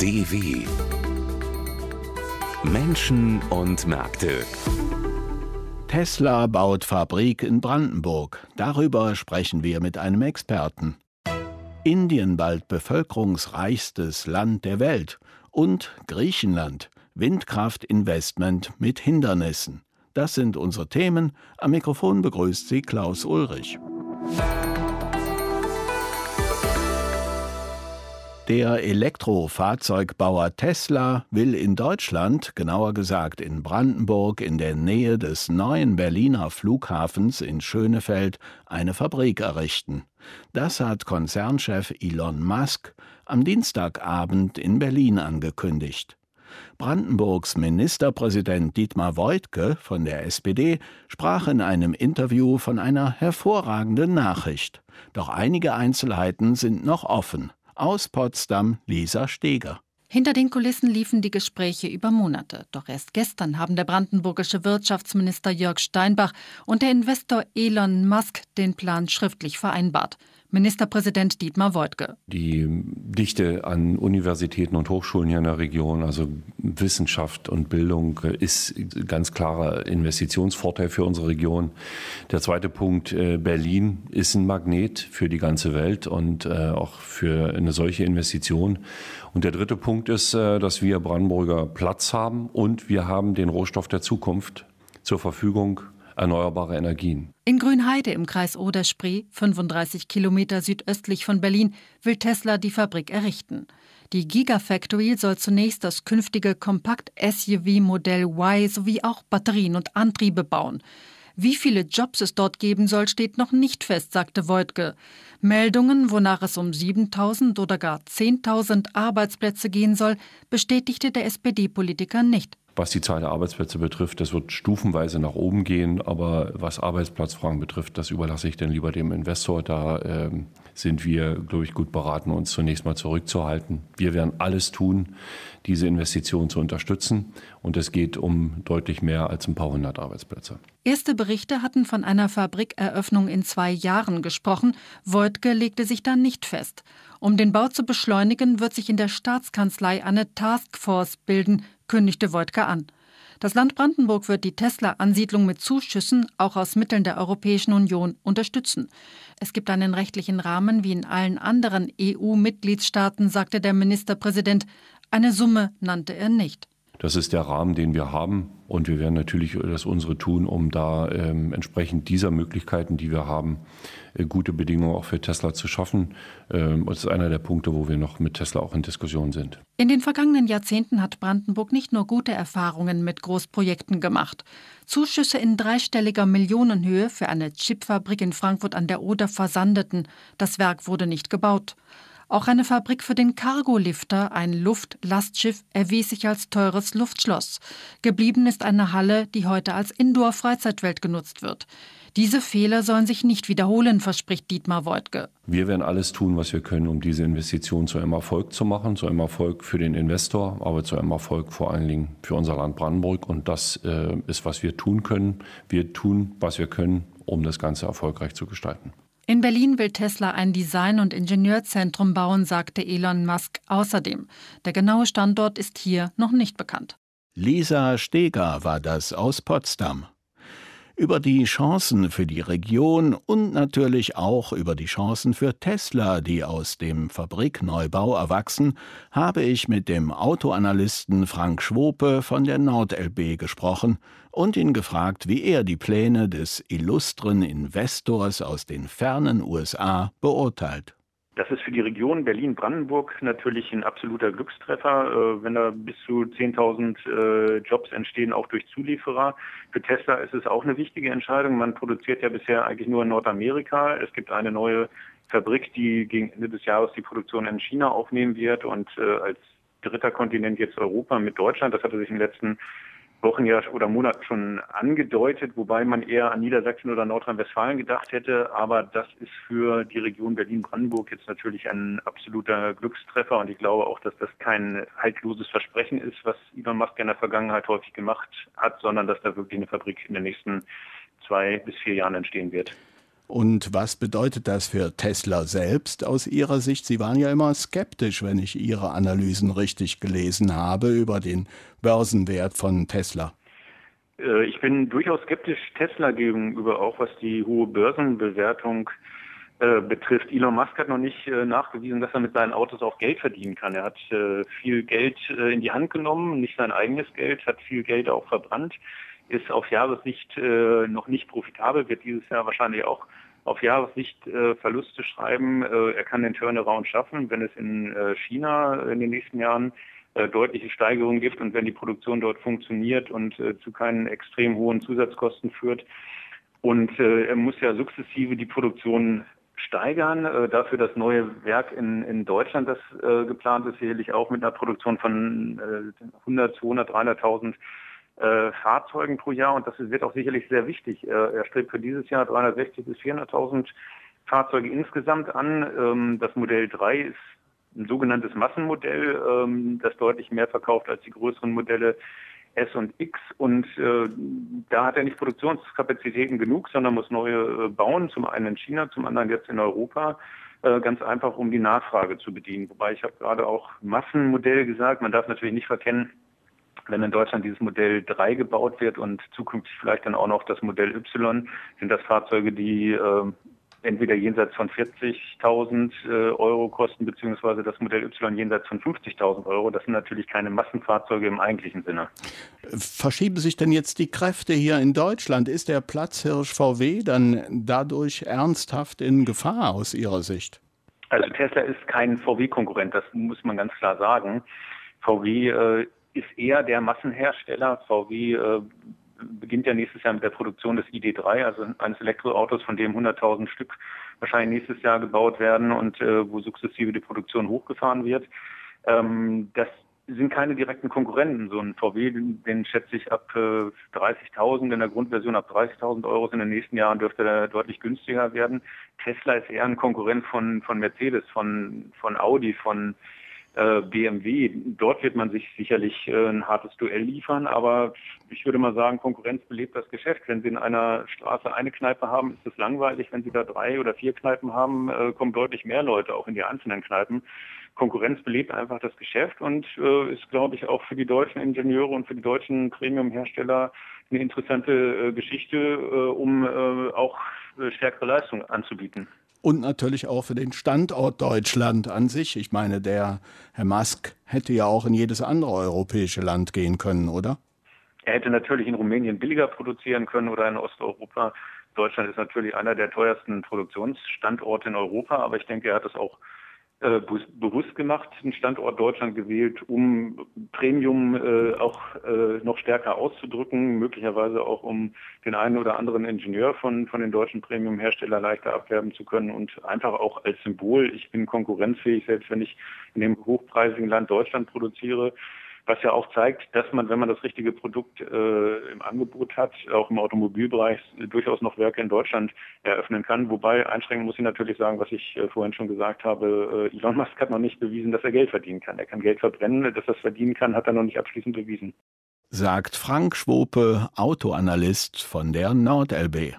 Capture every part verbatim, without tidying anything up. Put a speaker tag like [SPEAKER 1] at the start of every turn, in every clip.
[SPEAKER 1] D W Menschen und Märkte.
[SPEAKER 2] Tesla baut Fabrik in Brandenburg. Darüber sprechen wir mit einem Experten. Indien bald bevölkerungsreichstes Land der Welt. Und Griechenland. Windkraftinvestment mit Hindernissen. Das sind unsere Themen. Am Mikrofon begrüßt Sie Klaus Ulrich. Der Elektrofahrzeugbauer Tesla will in Deutschland, genauer gesagt in Brandenburg in der Nähe des neuen Berliner Flughafens in Schönefeld, eine Fabrik errichten. Das hat Konzernchef Elon Musk am Dienstagabend in Berlin angekündigt. Brandenburgs Ministerpräsident Dietmar Woidke von der S P D sprach in einem Interview von einer hervorragenden Nachricht. Doch einige Einzelheiten sind noch offen. Aus Potsdam Lisa Steger.
[SPEAKER 3] Hinter den Kulissen liefen die Gespräche über Monate. Doch erst gestern haben der brandenburgische Wirtschaftsminister Jörg Steinbach und der Investor Elon Musk den Plan schriftlich vereinbart. Ministerpräsident Dietmar Woidke.
[SPEAKER 4] Die Dichte an Universitäten und Hochschulen hier in der Region, also Wissenschaft und Bildung, ist ganz klarer Investitionsvorteil für unsere Region. Der zweite Punkt, Berlin ist ein Magnet für die ganze Welt und auch für eine solche Investition. Und der dritte Punkt ist, dass wir Brandenburger Platz haben und wir haben den Rohstoff der Zukunft zur Verfügung. Erneuerbare Energien.
[SPEAKER 3] In Grünheide im Kreis Oder-Spree, fünfunddreißig Kilometer südöstlich von Berlin, will Tesla die Fabrik errichten. Die Gigafactory soll zunächst das künftige Kompakt-S U V-Modell Y sowie auch Batterien und Antriebe bauen. Wie viele Jobs es dort geben soll, steht noch nicht fest, sagte Woidke. Meldungen, wonach es um siebentausend oder gar zehntausend Arbeitsplätze gehen soll, bestätigte der S P D-Politiker nicht.
[SPEAKER 4] Was die Zahl der Arbeitsplätze betrifft, das wird stufenweise nach oben gehen. Aber was Arbeitsplatzfragen betrifft, das überlasse ich dann lieber dem Investor. Da äh, sind wir, glaube ich, gut beraten, uns zunächst mal zurückzuhalten. Wir werden alles tun, diese Investition zu unterstützen. Und es geht um deutlich mehr als ein paar hundert Arbeitsplätze.
[SPEAKER 3] Erste Berichte hatten von einer Fabrikeröffnung in zwei Jahren gesprochen. Woidke legte sich da nicht fest. Um den Bau zu beschleunigen, wird sich in der Staatskanzlei eine Taskforce bilden, kündigte Woidke an. Das Land Brandenburg wird die Tesla-Ansiedlung mit Zuschüssen, auch aus Mitteln der Europäischen Union, unterstützen. Es gibt einen rechtlichen Rahmen wie in allen anderen E U-Mitgliedstaaten, sagte der Ministerpräsident. Eine Summe nannte er nicht.
[SPEAKER 4] Das ist der Rahmen, den wir haben. Und wir werden natürlich das unsere tun, um da ähm, entsprechend dieser Möglichkeiten, die wir haben, äh, gute Bedingungen auch für Tesla zu schaffen. Ähm, das ist einer der Punkte, wo wir noch mit Tesla auch in Diskussion sind.
[SPEAKER 3] In den vergangenen Jahrzehnten hat Brandenburg nicht nur gute Erfahrungen mit Großprojekten gemacht. Zuschüsse in dreistelliger Millionenhöhe für eine Chipfabrik in Frankfurt an der Oder versandeten. Das Werk wurde nicht gebaut. Auch eine Fabrik für den Cargolifter, ein Luftlastschiff, erwies sich als teures Luftschloss. Geblieben ist eine Halle, die heute als Indoor-Freizeitwelt genutzt wird. Diese Fehler sollen sich nicht wiederholen, verspricht Dietmar Woidke.
[SPEAKER 4] Wir werden alles tun, was wir können, um diese Investition zu einem Erfolg zu machen, zu einem Erfolg für den Investor, aber zu einem Erfolg vor allen Dingen für unser Land Brandenburg. Und das äh, ist, was wir tun können. Wir tun, was wir können, um das Ganze erfolgreich zu gestalten.
[SPEAKER 3] In Berlin will Tesla ein Design- und Ingenieurzentrum bauen, sagte Elon Musk außerdem. Der genaue Standort ist hier noch nicht bekannt.
[SPEAKER 2] Lisa Steger war das aus Potsdam. Über die Chancen für die Region und natürlich auch über die Chancen für Tesla, die aus dem Fabrikneubau erwachsen, habe ich mit dem Autoanalysten Frank Schwope von der NordLB gesprochen und ihn gefragt, wie er die Pläne des illustren Investors aus den fernen U S A beurteilt.
[SPEAKER 5] Das ist für die Region Berlin-Brandenburg natürlich ein absoluter Glückstreffer, wenn da bis zu zehntausend Jobs entstehen, auch durch Zulieferer. Für Tesla ist es auch eine wichtige Entscheidung. Man produziert ja bisher eigentlich nur in Nordamerika. Es gibt eine neue Fabrik, die gegen Ende des Jahres die Produktion in China aufnehmen wird und als dritter Kontinent jetzt Europa mit Deutschland. Das hatte sich in den letzten Wochen ja oder Monaten schon angedeutet, wobei man eher an Niedersachsen oder Nordrhein-Westfalen gedacht hätte. Aber das ist für die Region Berlin-Brandenburg jetzt natürlich ein absoluter Glückstreffer. Und ich glaube auch, dass das kein haltloses Versprechen ist, was Elon Musk in der Vergangenheit häufig gemacht hat, sondern dass da wirklich eine Fabrik in den nächsten zwei bis vier Jahren entstehen wird.
[SPEAKER 2] Und was bedeutet das für Tesla selbst aus Ihrer Sicht? Sie waren ja immer skeptisch, wenn ich Ihre Analysen richtig gelesen habe über den Börsenwert von Tesla.
[SPEAKER 5] Ich bin durchaus skeptisch Tesla gegenüber, auch was die hohe Börsenbewertung äh, betrifft. Elon Musk hat noch nicht äh, nachgewiesen, dass er mit seinen Autos auch Geld verdienen kann. Er hat äh, viel Geld äh, in die Hand genommen, nicht sein eigenes Geld, hat viel Geld auch verbrannt, ist auf Jahressicht äh, noch nicht profitabel, wird dieses Jahr wahrscheinlich auch auf Jahressicht äh, Verluste schreiben. Äh, er kann den Turnaround schaffen, wenn es in äh, China in den nächsten Jahren äh, deutliche Steigerungen gibt und wenn die Produktion dort funktioniert und äh, zu keinen extrem hohen Zusatzkosten führt. Und äh, er muss ja sukzessive die Produktion steigern. Äh, dafür das neue Werk in, in Deutschland, das äh, geplant ist, sicherlich auch mit einer Produktion von äh, hundert, zweihundert, dreihunderttausend Äh, Fahrzeugen pro Jahr, und das wird auch sicherlich sehr wichtig. Äh, er strebt für dieses Jahr dreihundertsechzig bis vierhunderttausend Fahrzeuge insgesamt an. Ähm, das Modell drei ist ein sogenanntes Massenmodell, ähm, das deutlich mehr verkauft als die größeren Modelle S und X, und äh, da hat er nicht Produktionskapazitäten genug, sondern muss neue äh, bauen, zum einen in China, zum anderen jetzt in Europa, äh, ganz einfach, um die Nachfrage zu bedienen. Wobei ich habe gerade auch Massenmodell gesagt, man darf natürlich nicht verkennen, wenn in Deutschland dieses Modell drei gebaut wird und zukünftig vielleicht dann auch noch das Modell Y, sind das Fahrzeuge, die äh, entweder jenseits von vierzigtausend äh, Euro kosten, beziehungsweise das Modell Y jenseits von fünfzigtausend Euro. Das sind natürlich keine Massenfahrzeuge im eigentlichen Sinne.
[SPEAKER 2] Verschieben sich denn jetzt die Kräfte hier in Deutschland? Ist der Platzhirsch V W dann dadurch ernsthaft in Gefahr aus Ihrer Sicht?
[SPEAKER 5] Also Tesla ist kein V W-Konkurrent, das muss man ganz klar sagen. V W äh, ist eher der Massenhersteller. V W äh, beginnt ja nächstes Jahr mit der Produktion des I D drei, also eines Elektroautos, von dem hunderttausend Stück wahrscheinlich nächstes Jahr gebaut werden und äh, wo sukzessive die Produktion hochgefahren wird. Ähm, das sind keine direkten Konkurrenten. So ein V W, den, den schätze ich ab äh, dreißigtausend, in der Grundversion ab dreißigtausend Euro. In den nächsten Jahren dürfte er deutlich günstiger werden. Tesla ist eher ein Konkurrent von, von Mercedes, von, von Audi, von B M W. Dort wird man sich sicherlich äh, ein hartes Duell liefern, aber ich würde mal sagen, Konkurrenz belebt das Geschäft. Wenn Sie in einer Straße eine Kneipe haben, ist es langweilig. Wenn Sie da drei oder vier Kneipen haben, äh, kommen deutlich mehr Leute auch in die einzelnen Kneipen. Konkurrenz belebt einfach das Geschäft und äh, ist, glaube ich, auch für die deutschen Ingenieure und für die deutschen Premium-Hersteller eine interessante äh, Geschichte, äh, um äh, auch äh, stärkere Leistung anzubieten.
[SPEAKER 2] Und natürlich auch für den Standort Deutschland an sich. Ich meine, der Herr Musk hätte ja auch in jedes andere europäische Land gehen können, oder?
[SPEAKER 5] Er hätte natürlich in Rumänien billiger produzieren können oder in Osteuropa. Deutschland ist natürlich einer der teuersten Produktionsstandorte in Europa, aber ich denke, er hat es auch äh, bewusst gemacht, den Standort Deutschland gewählt, um Premium äh, auch äh, noch stärker auszudrücken, möglicherweise auch um den einen oder anderen Ingenieur von, von den deutschen Premium-Herstellern leichter abwerben zu können und einfach auch als Symbol, ich bin konkurrenzfähig, selbst wenn ich in dem hochpreisigen Land Deutschland produziere. Was ja auch zeigt, dass man, wenn man das richtige Produkt äh, im Angebot hat, auch im Automobilbereich äh, durchaus noch Werke in Deutschland eröffnen kann. Wobei, einschränken muss ich natürlich sagen, was ich äh, vorhin schon gesagt habe, äh, Elon Musk hat noch nicht bewiesen, dass er Geld verdienen kann. Er kann Geld verbrennen, dass er es verdienen kann, hat er noch nicht abschließend bewiesen.
[SPEAKER 2] Sagt Frank Schwope, Autoanalyst von der NordLB.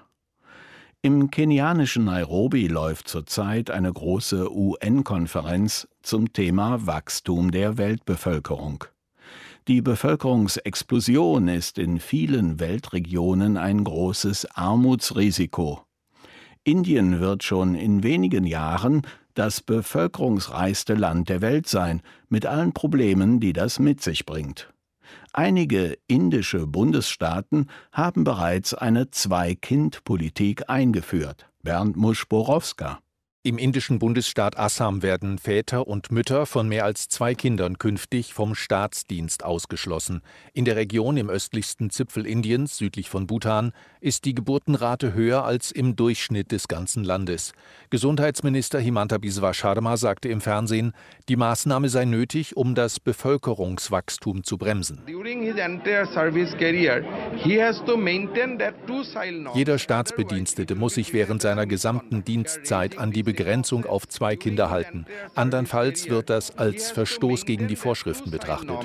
[SPEAKER 2] Im kenianischen Nairobi läuft zurzeit eine große U N-Konferenz zum Thema Wachstum der Weltbevölkerung. Die Bevölkerungsexplosion ist in vielen Weltregionen ein großes Armutsrisiko. Indien wird schon in wenigen Jahren das bevölkerungsreichste Land der Welt sein, mit allen Problemen, die das mit sich bringt. Einige indische Bundesstaaten haben bereits eine Zwei-Kind-Politik eingeführt. Bernd Musch-Borowska.
[SPEAKER 6] Im indischen Bundesstaat Assam werden Väter und Mütter von mehr als zwei Kindern künftig vom Staatsdienst ausgeschlossen. In der Region im östlichsten Zipfel Indiens, südlich von Bhutan, ist die Geburtenrate höher als im Durchschnitt des ganzen Landes. Gesundheitsminister Himanta Biswa Sharma sagte im Fernsehen, die Maßnahme sei nötig, um das Bevölkerungswachstum zu bremsen. Jeder Staatsbedienstete muss sich während seiner gesamten Dienstzeit an die Begrenzung auf zwei Kinder halten. Andernfalls wird das als Verstoß gegen die Vorschriften betrachtet.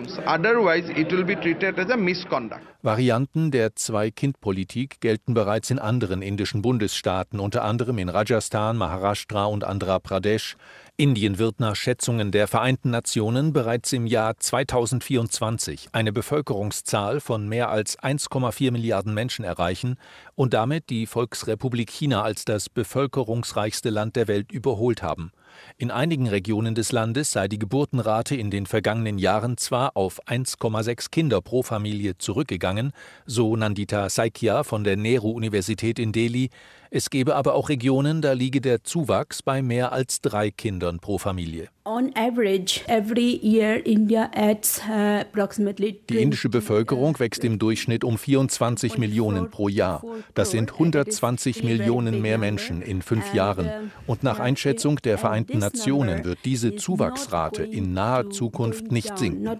[SPEAKER 6] Varianten der Zwei-Kind-Politik gelten bereits in anderen indischen Bundesstaaten, unter anderem in Rajasthan, Maharashtra und Andhra Pradesh. Indien wird nach Schätzungen der Vereinten Nationen bereits im Jahr zweitausendvierundzwanzig eine Bevölkerungszahl von mehr als eins Komma vier Milliarden Menschen erreichen und damit die Volksrepublik China als das bevölkerungsreichste Land der Welt überholt haben. In einigen Regionen des Landes sei die Geburtenrate in den vergangenen Jahren zwar auf eins Komma sechs Kinder pro Familie zurückgegangen, so Nandita Saikia von der Nehru-Universität in Delhi. Es gebe aber auch Regionen, da liege der Zuwachs bei mehr als drei Kindern pro Familie. Die indische Bevölkerung wächst im Durchschnitt um vierundzwanzig Millionen pro Jahr. Das sind hundertzwanzig Millionen mehr Menschen in fünf Jahren. Und nach Einschätzung der Vereinten Nationen wird diese Zuwachsrate in naher Zukunft nicht sinken.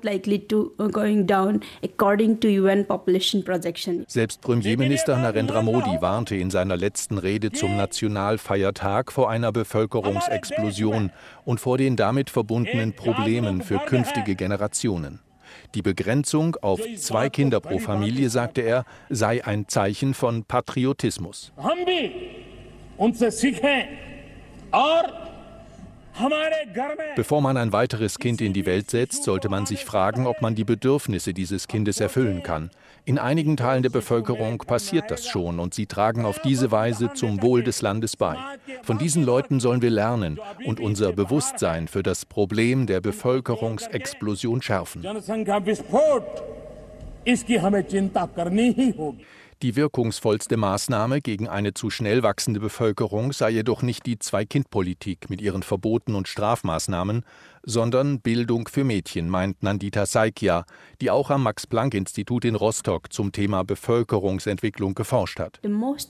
[SPEAKER 6] Selbst Premierminister Narendra Modi warnte in seiner letzten Rede zum Nationalfeiertag vor einer Bevölkerungsexplosion und vor den damit verbundenen Problemen für künftige Generationen. Die Begrenzung auf zwei Kinder pro Familie, sagte er, sei ein Zeichen von Patriotismus. Bevor man ein weiteres Kind in die Welt setzt, sollte man sich fragen, ob man die Bedürfnisse dieses Kindes erfüllen kann. In einigen Teilen der Bevölkerung passiert das schon und sie tragen auf diese Weise zum Wohl des Landes bei. Von diesen Leuten sollen wir lernen und unser Bewusstsein für das Problem der Bevölkerungsexplosion schärfen. Die wirkungsvollste Maßnahme gegen eine zu schnell wachsende Bevölkerung sei jedoch nicht die Zwei-Kind-Politik mit ihren Verboten und Strafmaßnahmen, sondern Bildung für Mädchen, meint Nandita Saikia, die auch am Max-Planck-Institut in Rostock zum Thema Bevölkerungsentwicklung geforscht hat.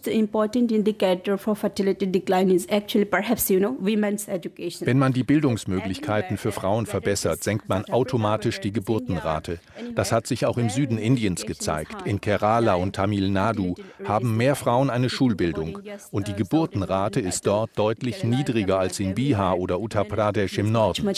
[SPEAKER 6] Wenn man die Bildungsmöglichkeiten für Frauen verbessert, senkt man automatisch die Geburtenrate. Das hat sich auch im Süden Indiens gezeigt. In Kerala und Tamil Nadu haben mehr Frauen eine Schulbildung. Und die Geburtenrate ist dort deutlich niedriger als in Bihar oder Uttar Pradesh im Norden.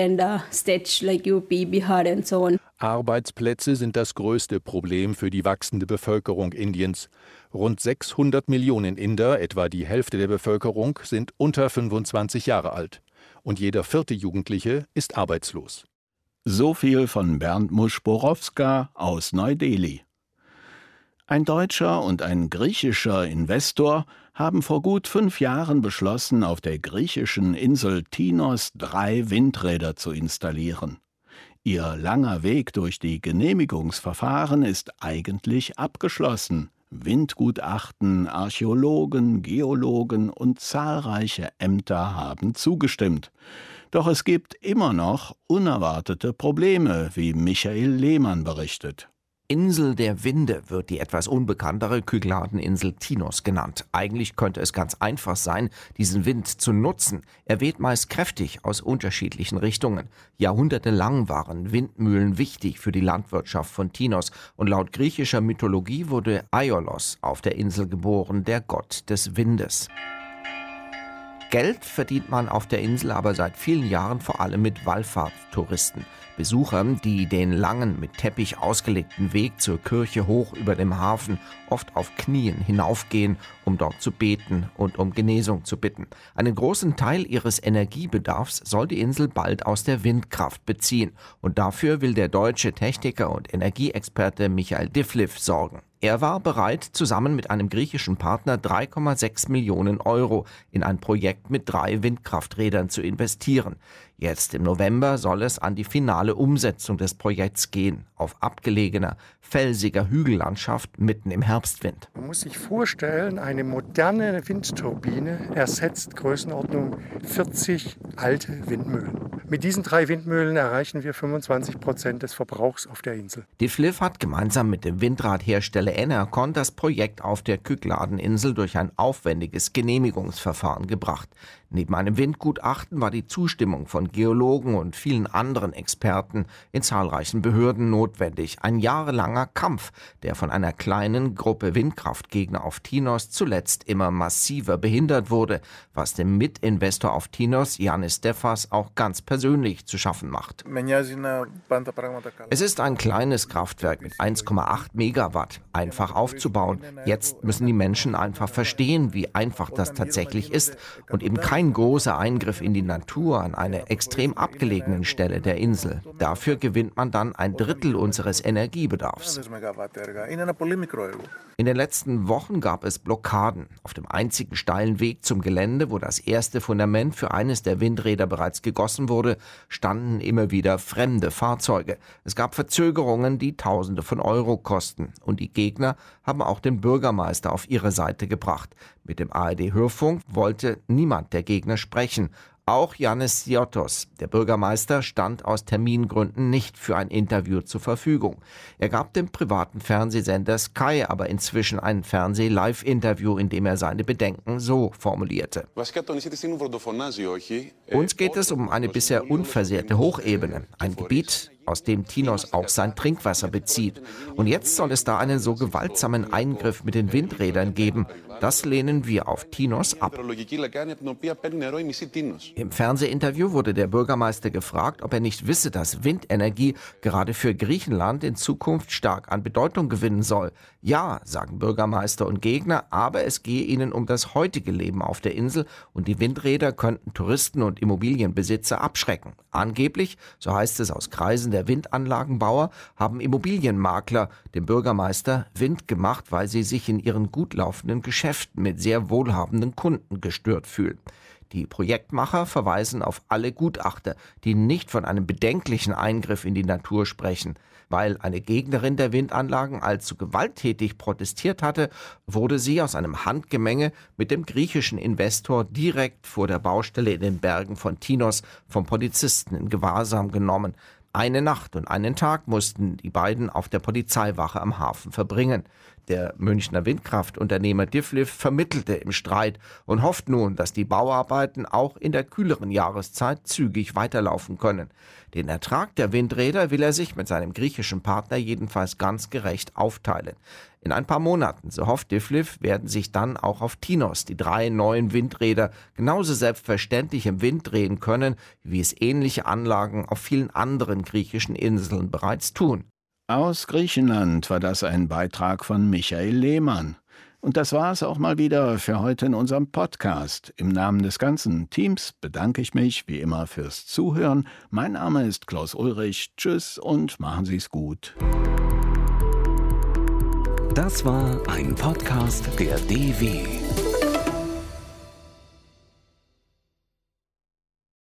[SPEAKER 6] Arbeitsplätze sind das größte Problem für die wachsende Bevölkerung Indiens. Rund sechshundert Millionen Inder, etwa die Hälfte der Bevölkerung, sind unter fünfundzwanzig Jahre alt. Und jeder vierte Jugendliche ist arbeitslos.
[SPEAKER 2] So viel von Bernd Musch-Borowska aus Neu-Delhi. Ein deutscher und ein griechischer Investor haben vor gut fünf Jahren beschlossen, auf der griechischen Insel Tinos drei Windräder zu installieren. Ihr langer Weg durch die Genehmigungsverfahren ist eigentlich abgeschlossen. Windgutachten, Archäologen, Geologen und zahlreiche Ämter haben zugestimmt. Doch es gibt immer noch unerwartete Probleme, wie Michael Lehmann berichtet.
[SPEAKER 7] Insel der Winde wird die etwas unbekanntere Kykladeninsel Tinos genannt. Eigentlich könnte es ganz einfach sein, diesen Wind zu nutzen. Er weht meist kräftig aus unterschiedlichen Richtungen. Jahrhundertelang waren Windmühlen wichtig für die Landwirtschaft von Tinos und laut griechischer Mythologie wurde Aiolos auf der Insel geboren, der Gott des Windes. Geld verdient man auf der Insel aber seit vielen Jahren vor allem mit Wallfahrttouristen. Besucher, die den langen, mit Teppich ausgelegten Weg zur Kirche hoch über dem Hafen oft auf Knien hinaufgehen, um dort zu beten und um Genesung zu bitten. Einen großen Teil ihres Energiebedarfs soll die Insel bald aus der Windkraft beziehen. Und dafür will der deutsche Techniker und Energieexperte Michael Divliv sorgen. Er war bereit, zusammen mit einem griechischen Partner drei Komma sechs Millionen Euro in ein Projekt mit drei Windkrafträdern zu investieren. Jetzt im November soll es an die finale Umsetzung des Projekts gehen, auf abgelegener, felsiger Hügellandschaft mitten im Herbstwind.
[SPEAKER 8] Man muss sich vorstellen, eine moderne Windturbine ersetzt Größenordnung vierzig alte Windmühlen. Mit diesen drei Windmühlen erreichen wir fünfundzwanzig Prozent des Verbrauchs auf der Insel.
[SPEAKER 7] Divliv hat gemeinsam mit dem Windradhersteller Enercon das Projekt auf der Kykladeninsel durch ein aufwendiges Genehmigungsverfahren gebracht. Neben einem Windgutachten war die Zustimmung von Geologen und vielen anderen Experten in zahlreichen Behörden notwendig. Ein jahrelanger Kampf, der von einer kleinen Gruppe Windkraftgegner auf Tinos zuletzt immer massiver behindert wurde, was dem Mitinvestor auf Tinos, Yannis Stefas, auch ganz persönlich zu schaffen macht. Es ist ein kleines Kraftwerk mit eins Komma acht Megawatt, einfach aufzubauen. Jetzt müssen die Menschen einfach verstehen, wie einfach das tatsächlich ist und eben kein Ein großer Eingriff in die Natur an einer extrem abgelegenen Stelle der Insel. Dafür gewinnt man dann ein Drittel unseres Energiebedarfs. In den letzten Wochen gab es Blockaden. Auf dem einzigen steilen Weg zum Gelände, wo das erste Fundament für eines der Windräder bereits gegossen wurde, standen immer wieder fremde Fahrzeuge. Es gab Verzögerungen, die Tausende von Euro kosten. Und die Gegner haben auch den Bürgermeister auf ihre Seite gebracht. Mit dem A R D-Hörfunk wollte niemand der Gegner sprechen. Auch Yannis Siotos, der Bürgermeister, stand aus Termingründen nicht für ein Interview zur Verfügung. Er gab dem privaten Fernsehsender Sky aber inzwischen ein Fernseh-Live-Interview, in dem er seine Bedenken so formulierte. Uns geht es um eine bisher unversehrte Hochebene, ein Gebiet, aus dem Tinos auch sein Trinkwasser bezieht. Und jetzt soll es da einen so gewaltsamen Eingriff mit den Windrädern geben. Das lehnen wir auf Tinos ab. Im Fernsehinterview wurde der Bürgermeister gefragt, ob er nicht wisse, dass Windenergie gerade für Griechenland in Zukunft stark an Bedeutung gewinnen soll. Ja, sagen Bürgermeister und Gegner, aber es gehe ihnen um das heutige Leben auf der Insel und die Windräder könnten Touristen und Immobilienbesitzer abschrecken. Angeblich, so heißt es aus Kreisen der Windanlagenbauer, haben Immobilienmakler dem Bürgermeister Wind gemacht, weil sie sich in ihren gut laufenden Geschäften mit sehr wohlhabenden Kunden gestört fühlen. Die Projektmacher verweisen auf alle Gutachter, die nicht von einem bedenklichen Eingriff in die Natur sprechen. Weil eine Gegnerin der Windanlagen allzu gewalttätig protestiert hatte, wurde sie aus einem Handgemenge mit dem griechischen Investor direkt vor der Baustelle in den Bergen von Tinos vom Polizisten in Gewahrsam genommen. Eine Nacht und einen Tag mussten die beiden auf der Polizeiwache am Hafen verbringen. Der Münchner Windkraftunternehmer Divliv vermittelte im Streit und hofft nun, dass die Bauarbeiten auch in der kühleren Jahreszeit zügig weiterlaufen können. Den Ertrag der Windräder will er sich mit seinem griechischen Partner jedenfalls ganz gerecht aufteilen. In ein paar Monaten, so hofft Divliv, werden sich dann auch auf Tinos die drei neuen Windräder genauso selbstverständlich im Wind drehen können, wie es ähnliche Anlagen auf vielen anderen griechischen Inseln bereits tun.
[SPEAKER 2] Aus Griechenland war das ein Beitrag von Michael Lehmann. Und das war es auch mal wieder für heute in unserem Podcast. Im Namen des ganzen Teams bedanke ich mich wie immer fürs Zuhören. Mein Name ist Klaus Ulrich. Tschüss und machen Sie es gut.
[SPEAKER 1] Das war ein Podcast der D W.